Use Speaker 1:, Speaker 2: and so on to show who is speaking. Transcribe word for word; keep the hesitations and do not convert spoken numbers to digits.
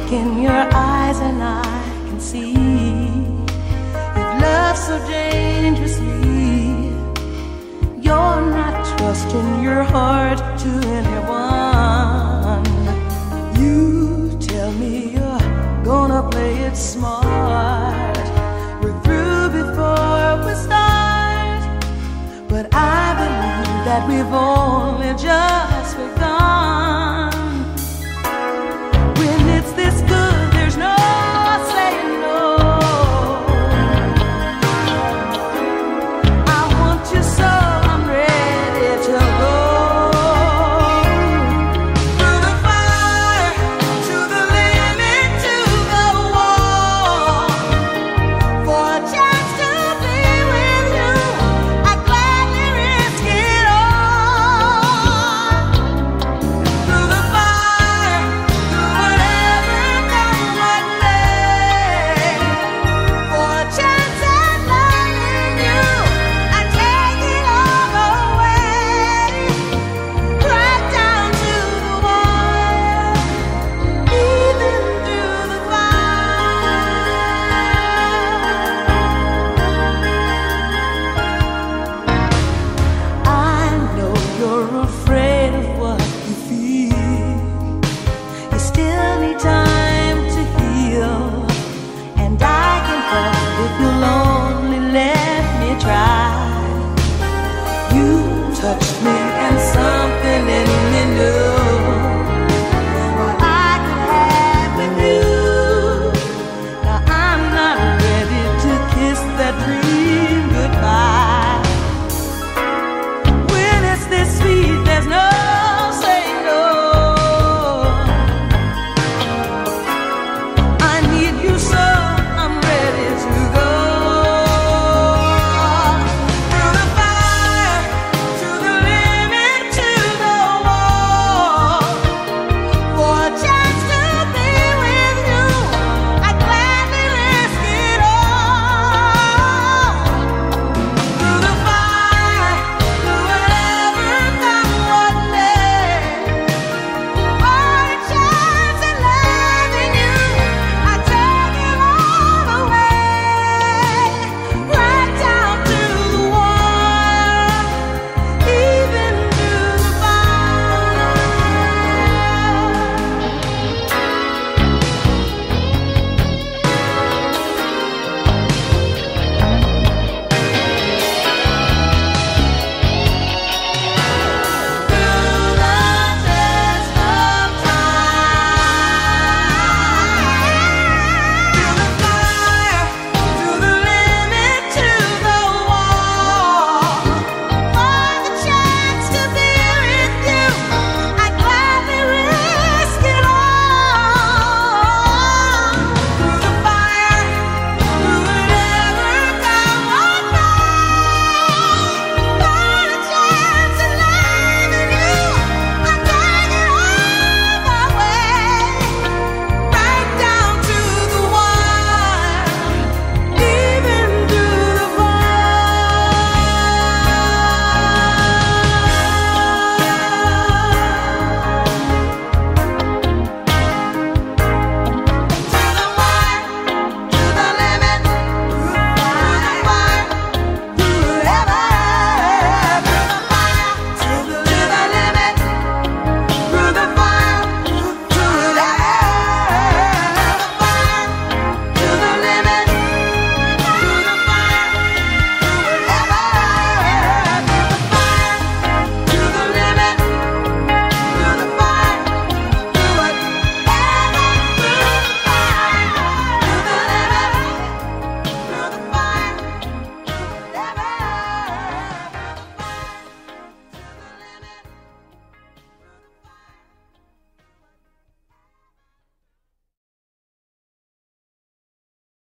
Speaker 1: look in your eyes and I can see you've loved so dangerously. You're not trusting your heart to anyone. You tell me you're gonna play it smart. We're through before we start, but I believe that we've only just begun. When it's this good, there's no saying no. I want you so I'm ready to go. Through the fire, to the limit, to the wall. For a chance to be with you, I'd gladly risk it all. Through the fire, through whatever comes my way. For a chance at loving you, I'd take it all away. Right down to the wire, even through the fire. I know you're afraid of what you feel. You still need time